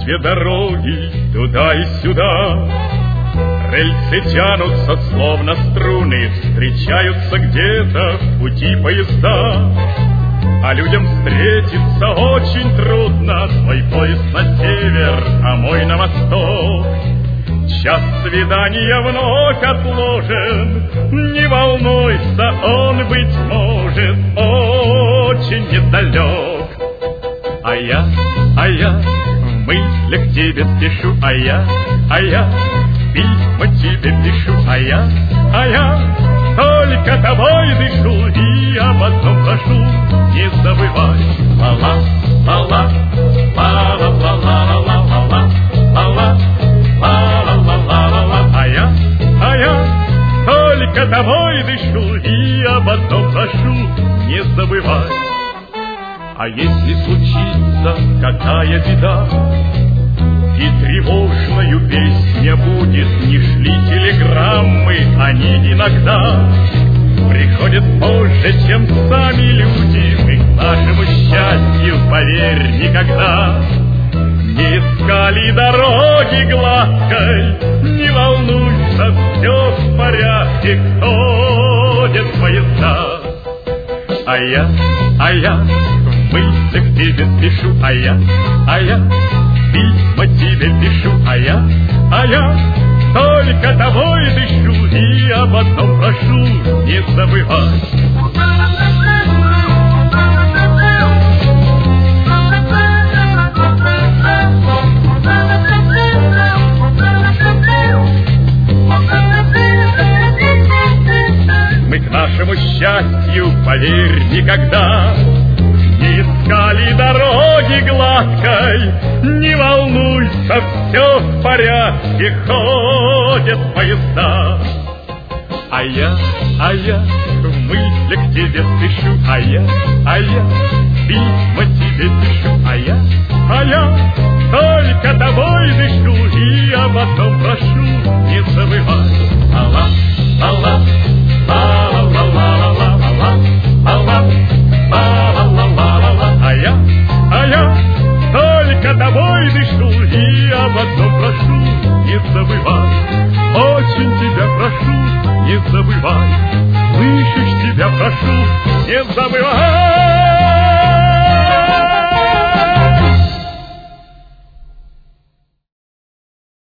две дороги туда и сюда. Рельсы тянутся, словно струны, встречаются где-то в пути поезда. А людям встретиться очень трудно, твой поезд на север, а мой на восток. Час свидания вновь отложен, не волнуйся, он, быть может, очень недалек. А я в мыслях тебе спешу, а я письма тебе пишу, а я только тобой дышу и об одном прошу: не забывай. Ла-ла, ла-ла, ла-ла-ла-ла-ла-ла-ла, ла-ла, ла-ла-ла-ла-ла-ла. А я только тобой дышу и об одном прошу: не забывай. А если случится какая беда и тревожною песня будет, не шли телеграммы, они иногда приходят позже, чем сами люди. Мы к нашему счастью, поверь, никогда не искали дороги гладкой. Не волнуйся, все в порядке, ходят поезда. А я в мыслях тебе спешу, а я письма тебе пишу, а я только тобой дышу и об одном прошу: не забывай. Мы к нашему счастью, поверь, никогда не искали дороги гладкой. Не волнуйся, все в порядке, ходят поезда. А я в мыслях тебе спешу, а я письма тебе пишу, а я только тобой дышу и об одном прошу: не забывай. Ла-ла, ла-ла, ла-ла-ла-ла-ла-ла-ла, ла-ла, ла-ла-ла-ла-ла-ла. А я только тобой дышу и об одном прошу: не забывай. Очень тебя прошу, не забывай. Слышишь, тебя прошу, не забывай.